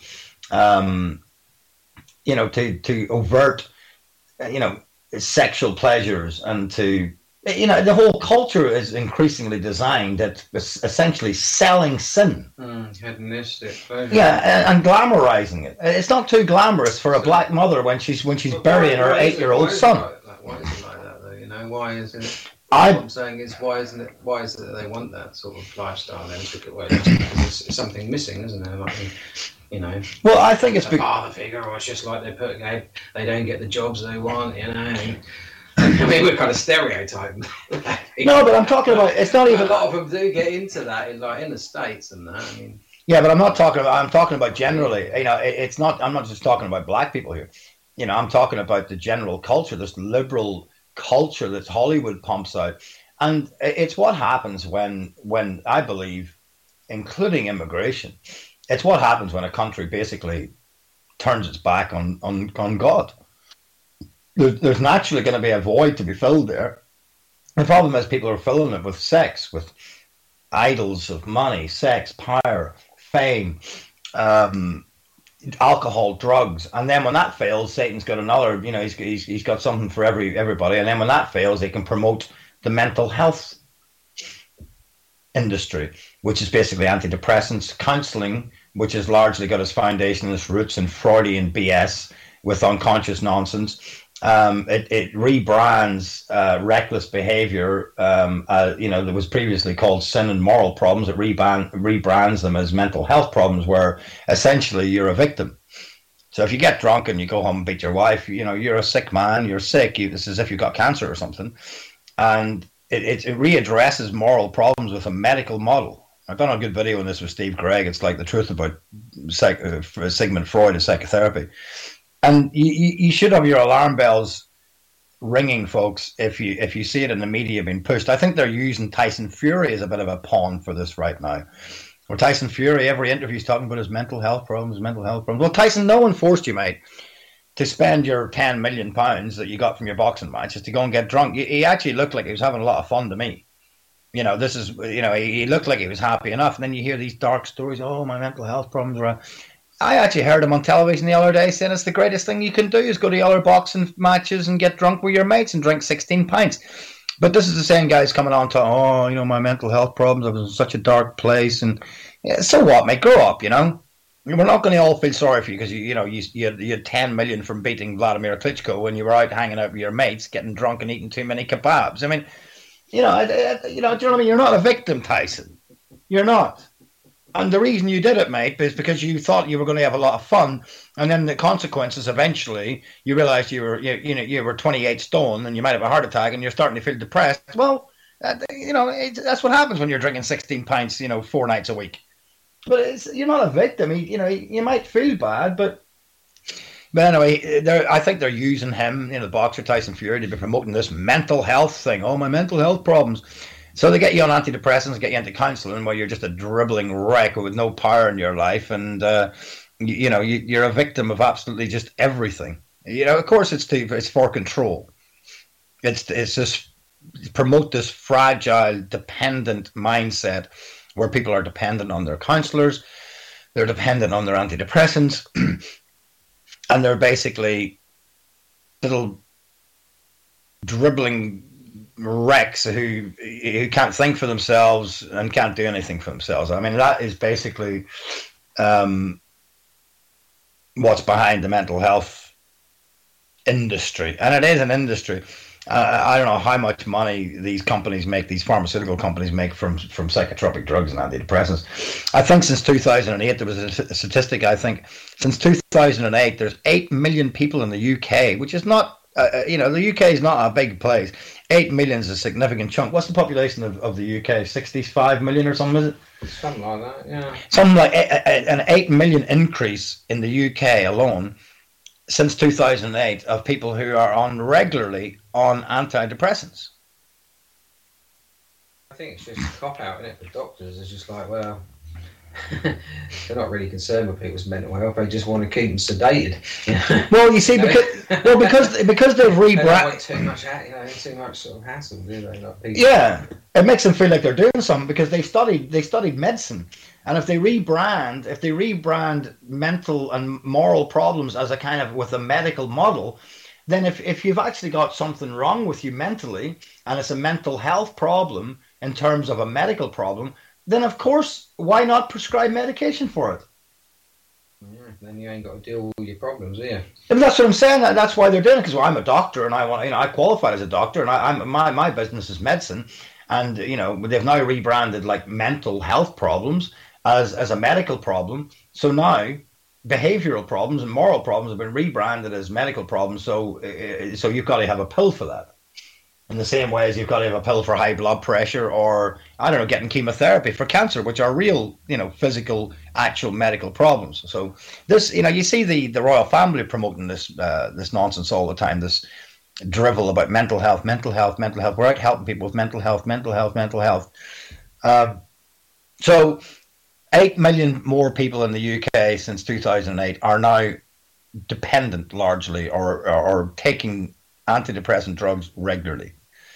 um, you know, to, to overt, you know, sexual pleasures, and to, you know, the whole culture is increasingly designed at essentially selling sin. Mm, hedonistic pleasure. Yeah, and, and glamorizing it. It's not too glamorous for a so, black mother when she's when she's burying her eight-year-old son. Like that? Why is it like that, though? You know, why isn't it? I, what I'm saying is, why isn't it? Why is it that they want that sort of lifestyle? Then took it away. It's, it's something missing, isn't there? Like, you know. Well, I think it's a father figure, or it's just like they put they, they don't get the jobs they want, you know. And, I mean, we're kind of stereotyping. No, but I'm talking about, it's not even. A lot of them do get into that, in, like in the States and that. I mean, Yeah, but I'm not talking about. I'm talking about generally. You know, it, it's not. I'm not just talking about black people here. You know, I'm talking about the general culture, this liberal culture that Hollywood pumps out, and it's what happens when, when I believe, including immigration, it's what happens when a country basically turns its back on on, on God. There's, there's naturally going to be a void to be filled there. The problem is people are filling it with sex, with idols of money, sex, power, fame, um, alcohol, drugs, and then when that fails, Satan's got another. You know, he's, he's he's got something for every everybody, and then when that fails, they can promote the mental health industry, which is basically antidepressants, counselling, which has largely got its foundation and its roots in Freudian B S with unconscious nonsense. Um, it, it rebrands uh, reckless behavior, um, uh, you know, that was previously called sin and moral problems. It rebrand, rebrands them as mental health problems, where essentially you're a victim. So if you get drunk and you go home and beat your wife, you know, you're a sick man, you're sick. You, it's as if you've got cancer or something. And it, it, it readdresses moral problems with a medical model. I've done a good video on this with Steve Gregg. It's like the truth about psych, uh, Sigmund Freud and psychotherapy. And you, you should have your alarm bells ringing, folks, if you if you see it in the media being pushed. I think they're using Tyson Fury as a bit of a pawn for this right now. Where Tyson Fury, every interview is talking about his mental health problems, mental health problems. Well, Tyson, no one forced you, mate, to spend your ten million pounds that you got from your boxing matches to go and get drunk. He actually looked like he was having a lot of fun to me. You know, this is, you know, he, he looked like he was happy enough. And then you hear these dark stories. Oh, my mental health problems are... I actually heard him on television the other day saying it's the greatest thing you can do is go to other boxing matches and get drunk with your mates and drink sixteen pints. But this is the same guys coming on to, oh, you know, my mental health problems, I was in such a dark place. And yeah, so what, mate? Grow up, you know? We're not going to all feel sorry for you because, you, you know, you, you, had, you had ten million from beating Vladimir Klitschko when you were out hanging out with your mates, getting drunk and eating too many kebabs. I mean, you know, I, I, you know, do you know what I mean? You're not a victim, Tyson. You're not. And the reason you did it, mate, is because you thought you were going to have a lot of fun, and then the consequences eventually you realised you were you, you know you were twenty-eight stone and you might have a heart attack and you're starting to feel depressed. Well, uh, you know it, that's what happens when you're drinking sixteen pints, you know, four nights a week. But it's, you're not a victim. You, you know, you might feel bad, but but anyway, I think they're using him, you know, the boxer Tyson Fury, to be promoting this mental health thing. Oh, my mental health problems. So they get you on antidepressants, get you into counselling, where you're just a dribbling wreck with no power in your life, and uh, you, you know you, you're a victim of absolutely just everything. You know, of course, it's to, it's for control. It's it's just promote this fragile, dependent mindset where people are dependent on their counsellors, they're dependent on their antidepressants, and they're basically little dribbling wrecks who who can't think for themselves and can't do anything for themselves. I mean, that is basically um, what's behind the mental health industry, and it is an industry. Uh, I don't know how much money these companies make, these pharmaceutical companies make from from psychotropic drugs and antidepressants. I think since two thousand eight, there was a, a statistic, I think, since two thousand eight, there's eight million people in the U K, which is not, uh, you know, the U K is not a big place. eight million is a significant chunk. What's the population of, of the U K? sixty-five million or something, is it? Something like that, yeah. Something like a, a, an eight million increase in the U K alone since two thousand eight of people who are on regularly on antidepressants. I think it's just a cop out, isn't it? The doctors are just like, well, they're not really concerned with people's mental health. They just want to keep them sedated. Well, you see, because well, because because they've rebranded. They don't want too much, you know, too much sort of hassle, do they? Like people. Yeah, it makes them feel like they're doing something because they studied they studied medicine, and if they rebrand, if they rebrand mental and moral problems as a kind of with a medical model, then if if you've actually got something wrong with you mentally, and it's a mental health problem in terms of a medical problem, then of course, why not prescribe medication for it? Yeah, then you ain't got to deal with all your problems, do you? But that's what I'm saying. That's why they're doing it. Because well, I'm a doctor, and I want, you know, I qualified as a doctor, and I, I'm my my business is medicine, and you know, they've now rebranded like mental health problems as as a medical problem. So now, behavioral problems and moral problems have been rebranded as medical problems. So uh, so you've got to have a pill for that. in the same way as you've got to have a pill for high blood pressure, or I don't know, getting chemotherapy for cancer, which are real, you know, physical, actual medical problems. So this, you know, you see the the royal family promoting this uh, this nonsense all the time. This drivel about mental health, mental health, mental health. We're out helping people with mental health, mental health, mental health. Um, so eight million more people in the U K since two thousand eight are now dependent largely, or, or, or taking antidepressant drugs regularly.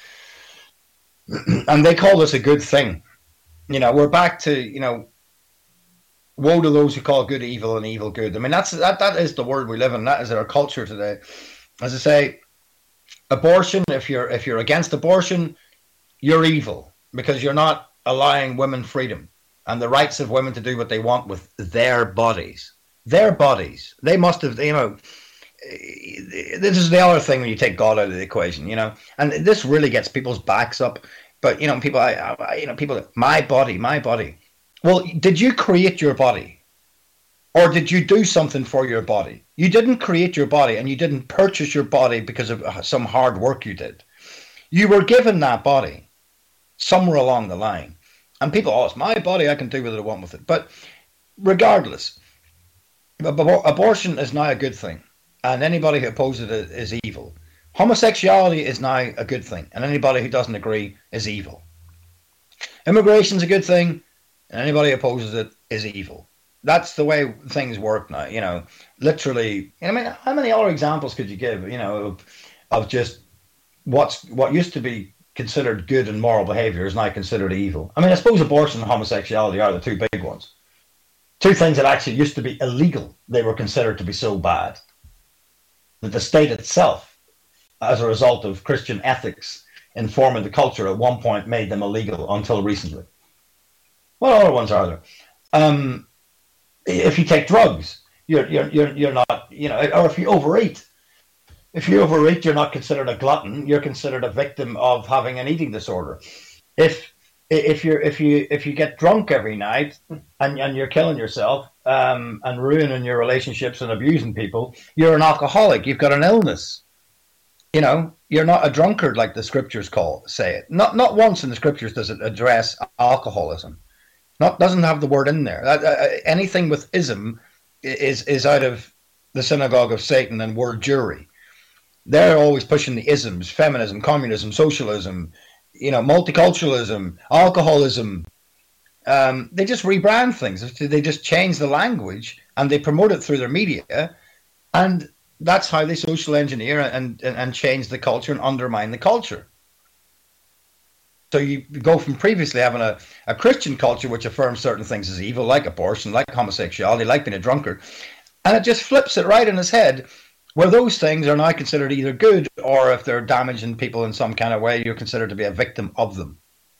And they call this a good thing. You know, we're back to, you know, woe to those who call good evil and evil good. I mean, that's that that is the world we live in. That is our culture today. As I say, abortion, if you're if you're against abortion, you're evil, because you're not allowing women freedom and the rights of women to do what they want with their bodies. Their bodies. They must have, you know, this is the other thing when you take God out of the equation, you know, and this really gets people's backs up. But, you know, people, I, I you know, people, my body, my body. Well, did you create your body? Or did you do something for your body? You didn't create your body, and you didn't purchase your body because of some hard work you did. You were given that body somewhere along the line. And people, oh, it's my body, I can do what I want with it. But regardless, abortion is now a good thing. And anybody who opposes it is evil. Homosexuality is now a good thing, and anybody who doesn't agree is evil. Immigration is a good thing, and anybody who opposes it is evil. That's the way things work now. You know, literally. I mean, how many other examples could you give? You know, of, of just what's what used to be considered good and moral behavior is now considered evil. I mean, I suppose abortion and homosexuality are the two big ones. Two things that actually used to be illegal. They were considered to be so bad that the state itself, as a result of Christian ethics informing the culture, at one point made them illegal until recently. What other ones are there? Um, if you take drugs, you're you're you're you're not, you know, or if you overeat. If you overeat, you're not considered a glutton. You're considered a victim of having an eating disorder. If if you're if you if you get drunk every night and and you're killing yourself um, and ruining your relationships and abusing people, you're an alcoholic. You've got an illness. You know, you're not a drunkard like the scriptures call say it. Not not once in the scriptures does it address alcoholism. Not doesn't have the word in there. Uh, uh, anything with ism is is out of the synagogue of Satan and word jury. They're always pushing the isms: feminism, communism, socialism, you know, multiculturalism, alcoholism. Um, they just rebrand things. They just change the language and they promote it through their media, and that's how they social engineer and, and, and change the culture and undermine the culture. So you go from previously having a, a Christian culture which affirms certain things as evil, like abortion, like homosexuality, like being a drunkard, and it just flips it right in its head, where those things are now considered either good, or if they're damaging people in some kind of way, you're considered to be a victim of them.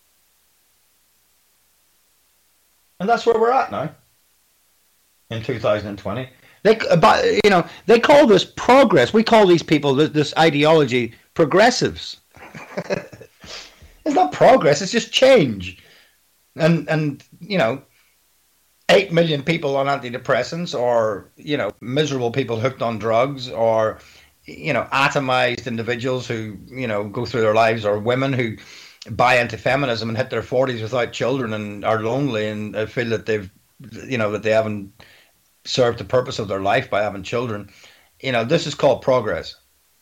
And that's where we're at now in two thousand twenty. They, you know, they call this progress. We call these people, this, this ideology, progressives. It's not progress, it's just change. And, and you know, eight million people on antidepressants, or, you know, miserable people hooked on drugs, or, you know, atomized individuals who, you know, go through their lives, or women who buy into feminism and hit their forties without children and are lonely and feel that they've, you know, that they haven't served the purpose of their life by having children. You know, this is called progress.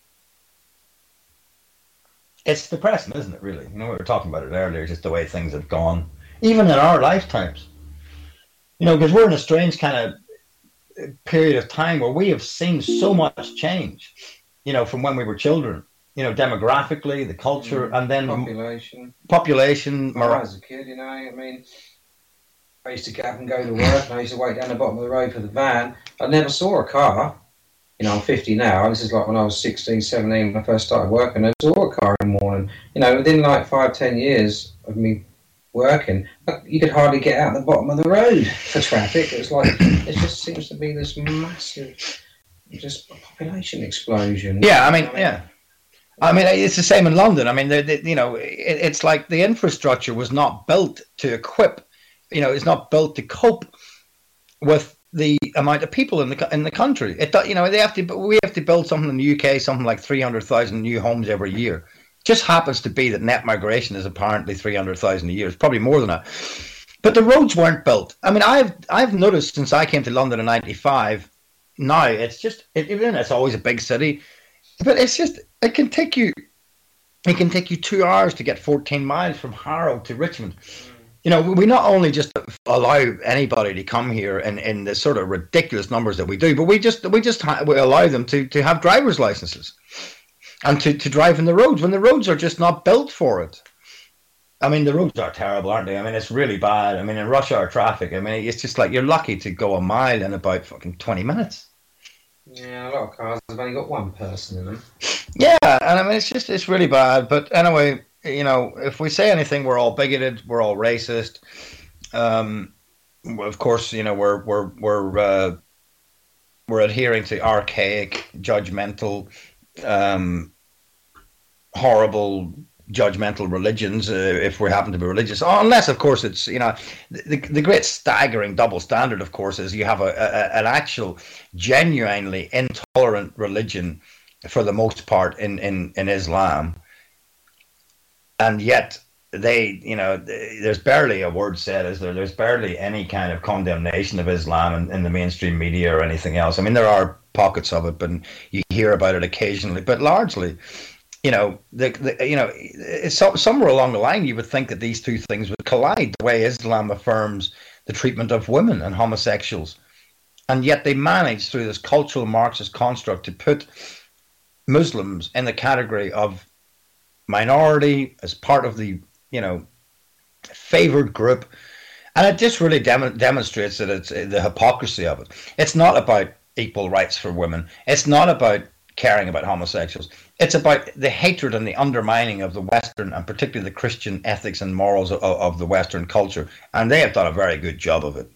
It's depressing, isn't it, really? You know, we were talking about it earlier, just the way things have gone, even in our lifetimes. You know, because we're in a strange kind of period of time where we have seen so much change, you know, from when we were children, you know, demographically, the culture, mm, and then population. Population. When I was a kid, you know, I mean, I used to get up and go to work, and I used to wait down the bottom of the road for the van. I never saw a car. You know, I'm fifty now, and this is like when I was sixteen, seventeen, when I first started working. I saw a car in the morning. You know, within like five, ten years of me working, you could hardly get out the bottom of the road for traffic. It was like, it just seems to be this massive, just population explosion. Yeah, I mean, yeah. I mean, it's the same in London. I mean, they, they, you know, it, it's like the infrastructure was not built to equip, you know, it's not built to cope with the amount of people in the in the country. It, you know, they have to. We have to build something in the U K, something like three hundred thousand new homes every year. Just happens to be that net migration is apparently three hundred thousand a year. It's probably more than that. But the roads weren't built. I mean, I've I've noticed since I came to London in ninety-five, now it's just, it, even it's always a big city, but it's just, it can take you, it can take you two hours to get fourteen miles from Harrow to Richmond. You know, we not only just allow anybody to come here in, in the sort of ridiculous numbers that we do, but we just we just ha- we allow them to, to have driver's licenses and to, to drive in the roads when the roads are just not built for it. I mean, the roads are terrible, aren't they? I mean, it's really bad. I mean, in rush hour traffic, I mean, it's just like you're lucky to go a mile in about fucking twenty minutes. Yeah, a lot of cars have only got one person in them. Yeah, and I mean, it's just, it's really bad. But anyway, you know, if we say anything, we're all bigoted, we're all racist. Um, of course, you know, we're we're we're uh, we're adhering to archaic, judgmental, um, horrible, judgmental religions. Uh, if we happen to be religious, unless, of course, it's, you know, the the great staggering double standard. Of course, is you have a, a an actual, genuinely intolerant religion, for the most part, in in in Islam. And yet they, you know, there's barely a word said, is there? There's barely any kind of condemnation of Islam in, in the mainstream media or anything else. I mean, there are pockets of it, but you hear about it occasionally. But largely, you know, the, the you know, it's somewhere along the line you would think that these two things would collide. The way Islam affirms the treatment of women and homosexuals, and yet they manage through this cultural Marxist construct to put Muslims in the category of minority, as part of the, you know, favored group. And it just really dem- demonstrates that it's the hypocrisy of it. It's not about equal rights for women. It's not about caring about homosexuals. It's about the hatred and the undermining of the Western, and particularly the Christian ethics and morals of, of the Western culture. And they have done a very good job of it.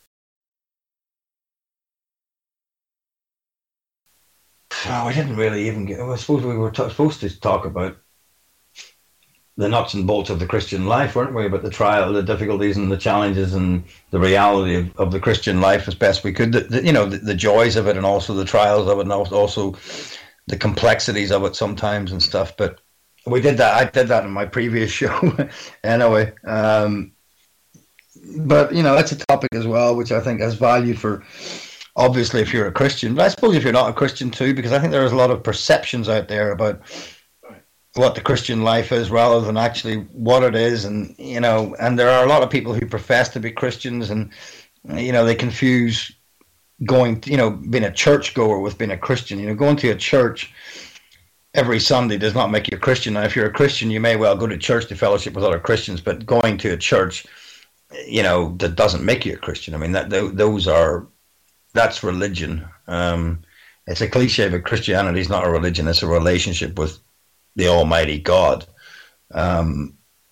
Oh, we didn't really even get, I suppose we were t- supposed to talk about the nuts and bolts of the Christian life, weren't we? About the trial, the difficulties and the challenges and the reality of, of the Christian life as best we could. The, the, you know, the, the joys of it, and also the trials of it, and also the complexities of it sometimes and stuff. But we did that. I did that in my previous show anyway. Um, but, you know, that's a topic as well, which I think has value for, obviously, if you're a Christian. But I suppose if you're not a Christian too, because I think there's a lot of perceptions out there about what the Christian life is rather than actually what it is. And, you know, and there are a lot of people who profess to be Christians, and, you know, they confuse going to, you know, being a churchgoer with being a Christian. You know, going to a church every Sunday does not make you a Christian. Now, if you're a Christian, you may well go to church to fellowship with other Christians, but going to a church, you know, that doesn't make you a Christian. I mean, that those are, that's religion. Um, it's a cliche, but Christianity is not a religion. It's a relationship with the Almighty God. Um,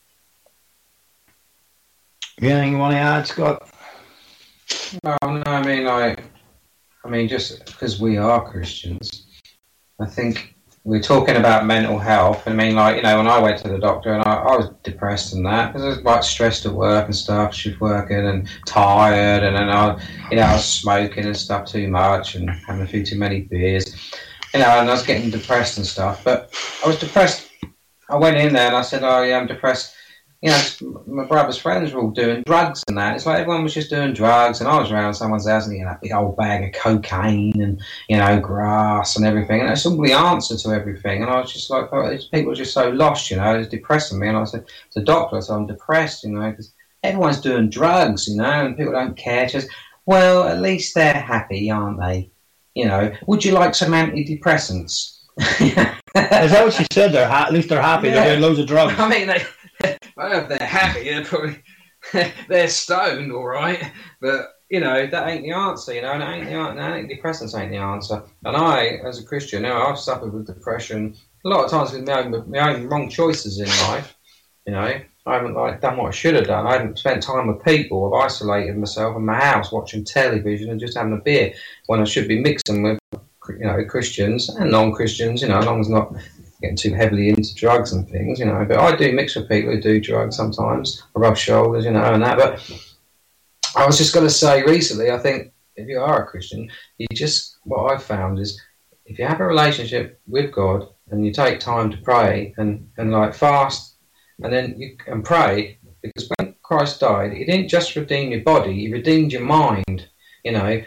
anything you want to add, Scott? No, no. I mean, I, I mean, just because we are Christians, I think we're talking about mental health. I mean, like, you know, when I went to the doctor, and I, I was depressed and that, because I was like stressed at work and stuff, shift working and tired, and then I, you know, I was smoking and stuff too much and having a few too many beers. You know, and I was getting depressed and stuff, but I was depressed. I went in there and I said, oh, yeah, I'm depressed. You know, my brother's friends were all doing drugs and that. It's like everyone was just doing drugs, and I was around someone's house and getting that big old bag of cocaine and, you know, grass and everything. And that's all the answer to everything. And I was just like, oh, these people are just so lost, you know, it was depressing me. And I said to the doctor, I said, I'm depressed, you know, because everyone's doing drugs, you know, and people don't care. Just, well, at least they're happy, aren't they? You know, would you like some antidepressants? Is that what she said? They're ha- at least they're happy. Yeah. They're doing loads of drugs. I mean, they, well, if they're happy, they're probably they're stoned, all right. But you know, that ain't the answer. You know, and ain't the antidepressants ain't the answer. And I, as a Christian, you know, I've suffered with depression a lot of times with my own, my own wrong choices in life. You know, I haven't like done what I should have done. I haven't spent time with people. I've isolated myself in my house, watching television and just having a beer when I should be mixing with, you know, Christians and non-Christians. You know, as long as not getting too heavily into drugs and things. You know, but I do mix with people who do drugs sometimes. I rub shoulders, you know, and that. But I was just going to say recently, I think if you are a Christian, you just what I've found is if you have a relationship with God and you take time to pray and, and like fast, and then you and pray, because when Christ died, he didn't just redeem your body, he redeemed your mind, you know.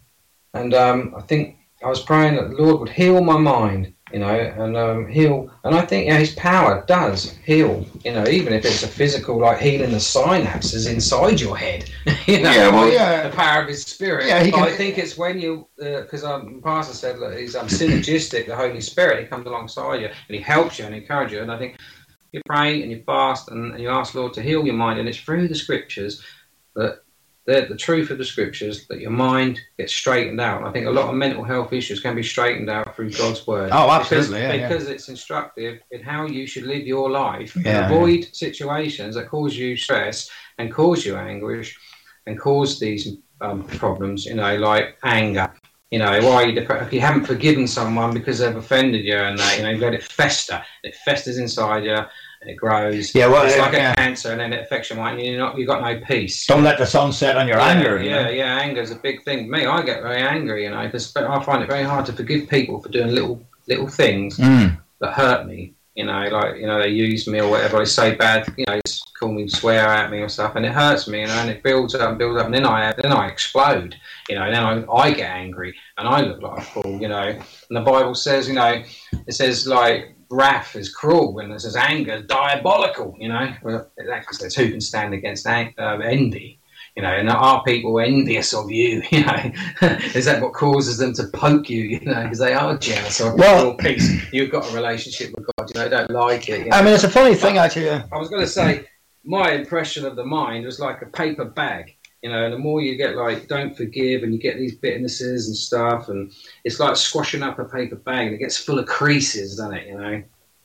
And um, I think I was praying that the Lord would heal my mind, you know, and um, heal. And I think, yeah, his power does heal, you know, even if it's a physical, like healing the synapses inside your head, you know, yeah, well, yeah. the power of his spirit. Yeah, he can, I think it's when you, because uh, um, Pastor said, look, he's um, synergistic, the Holy Spirit, he comes alongside you and he helps you and encourages you. And I think you pray and you fast and, and you ask Lord to heal your mind, and it's through the scriptures that the, the truth of the scriptures that your mind gets straightened out. I think a lot of mental health issues can be straightened out through God's word. Oh, absolutely. Because, yeah, because yeah. it's instructive in how you should live your life and yeah, avoid yeah. situations that cause you stress and cause you anguish and cause these um, problems, you know, like anger. You know, why you dep- if you haven't forgiven someone because they've offended you and that, you know, you let it fester. It festers inside you. And it grows. Yeah, well, it's yeah, like yeah. a cancer, and then it affects your mind. And you're not, you've got no peace. Don't let the sun set on your yeah, anger. Yeah, know? yeah, anger is a big thing. Me, I get very angry, you know, because I find it very hard to forgive people for doing little little things mm. that hurt me. You know, like you know, they use me or whatever. They say bad, you know, call me, swear at me or stuff, and it hurts me, you know, and it builds up and builds up, and then I then I explode. You know, and then I, I get angry and I look like a fool. You know, and the Bible says, you know, it says like. Wrath is cruel, and it says anger is diabolical. You know, well, it actually says who can stand against ang- uh, envy? You know, and are people envious of you? You know, is that what causes them to poke you? You know, because they are jealous of well, your peace. You've got a relationship with God. You know, they don't like it. You know? I mean, it's a funny thing, but, actually. I was going to say, my impression of the mind was like a paper bag. You know, and the more you get like don't forgive, and you get these bitternesses and stuff, and it's like squashing up a paper bag, and it gets full of creases, doesn't it? You know,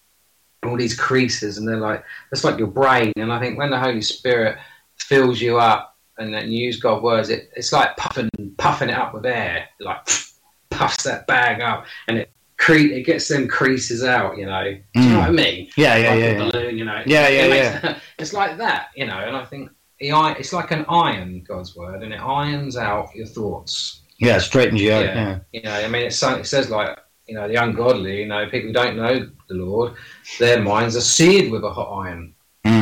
all these creases, and they're like it's like your brain. And I think when the Holy Spirit fills you up, and then you use God's words, it, it's like puffing, puffing it up with air, it like puffs that bag up, and it cre- it gets them creases out. You know, do you know what I mean? Yeah, yeah, like yeah. a yeah. balloon, you know. Yeah, yeah, it yeah. Makes, it's like that, you know, and I think. It's like an iron, God's word, and it irons out your thoughts. Yeah, it straightens you out. Yeah. yeah. You know, I mean, it's, it says like, you know, the ungodly, you know, people who don't know the Lord, their minds are seared with a hot iron.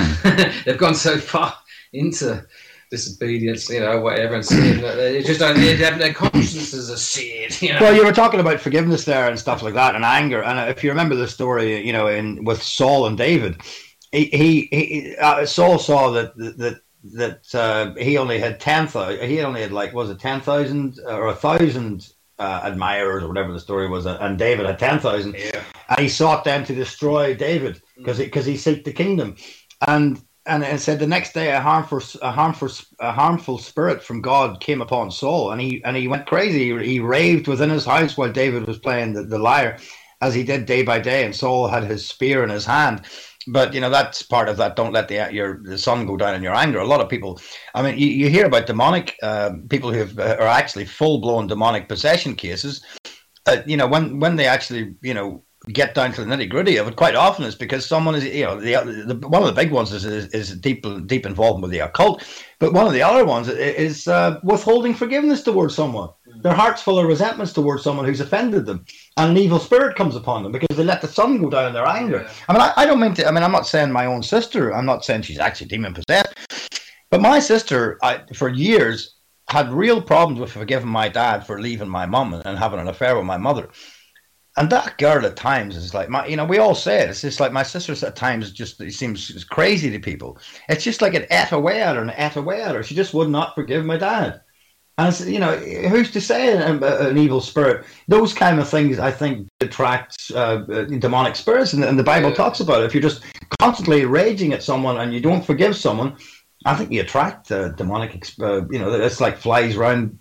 Mm. They've gone so far into disobedience, you know, whatever, and sin that they just don't, they have, their consciences are seared. You know? Well, you were talking about forgiveness there and stuff like that, and anger. And if you remember the story, you know, in with Saul and David, he, he, he uh, Saul saw that that. that uh, he only had ten thousand, he only had like, was it ten thousand or a thousand uh, admirers or whatever the story was, and David had ten thousand. Yeah. And he sought them to destroy David because mm. because he, he seeked the kingdom. And and it said the next day a harmful a harmful a harmful spirit from God came upon Saul, and he and he went crazy. He, he raved within his house while David was playing the, the lyre, as he did day by day, and Saul had his spear in his hand. But, you know, that's part of that. Don't let the your the sun go down in your anger. A lot of people, I mean, you, you hear about demonic uh, people who have, are actually full-blown demonic possession cases. Uh, you know, when, when they actually, you know, get down to the nitty-gritty of it, quite often it's because someone is, you know, the, the one of the big ones is, is, is deep deep involvement with the occult. But one of the other ones is uh, withholding forgiveness towards someone. Their heart's full of resentments towards someone who's offended them, and an evil spirit comes upon them because they let the sun go down in their anger. Yeah. I mean, I, I don't mean to, I mean, I'm not saying my own sister, I'm not saying she's actually demon possessed, but my sister, I, for years, had real problems with forgiving my dad for leaving my mum and having an affair with my mother. And that girl at times is like, my, you know, we all say it. It's just like my sister's at times just, it seems crazy to people. It's just like it ate away at her and it ate away at her. She just would not forgive my dad. And it's, you know, who's to say an, an evil spirit? Those kind of things, I think, attract uh, demonic spirits. And, and the Bible talks about it. If you're just constantly raging at someone and you don't forgive someone, I think you attract uh, demonic, uh, you know, it's like flies round.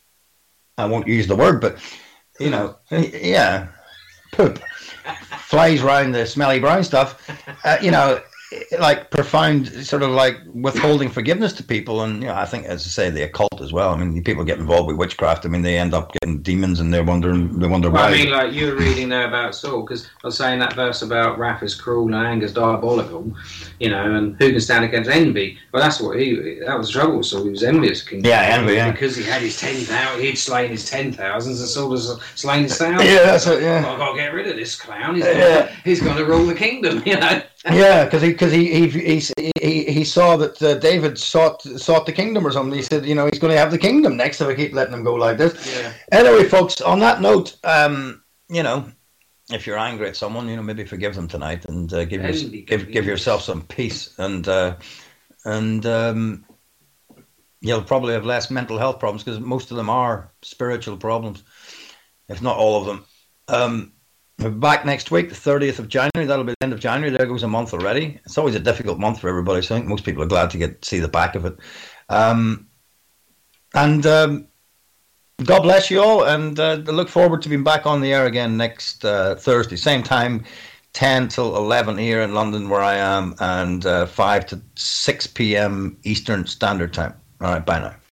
I won't use the word, but, you know, yeah, poop. Flies round the smelly brown stuff. Uh, you know, like profound sort of like withholding forgiveness to people. And you know, I think, as I say, the occult as well. I mean, people get involved with witchcraft. I mean, they end up getting demons, and they're wondering, they wonder well, why. I mean, like you were reading there about Saul, because I was saying that verse about wrath is cruel and anger is diabolical, you know, and who can stand against envy? Well, that's what he, that was the trouble with Saul. He was envious of King Yeah, envy, yeah. Because he had his ten thousand, he'd slain his ten thousands, and Saul has slain his thousands. Yeah, that's it, yeah. I've got to get rid of this clown. He's Yeah. gonna, he's going to rule the kingdom, you know. Yeah, because he because he, he he he he saw that uh, David sought sought the kingdom or something. He said, you know, he's going to have the kingdom next if I keep letting him go like this. Yeah. Anyway, folks, on that note, um, you know, if you're angry at someone, you know, maybe forgive them tonight and uh, give your, give give yourself some peace, and uh, and um, you'll probably have less mental health problems, because most of them are spiritual problems, if not all of them. Um, We're back next week, the thirtieth of January. That'll be the end of January. There goes a month already. It's always a difficult month for everybody, so I think most people are glad to get see the back of it. Um, and um, God bless you all, and uh, I look forward to being back on the air again next uh, Thursday. Same time, ten till eleven here in London where I am, and uh, five to six p.m. Eastern Standard Time. All right, bye now.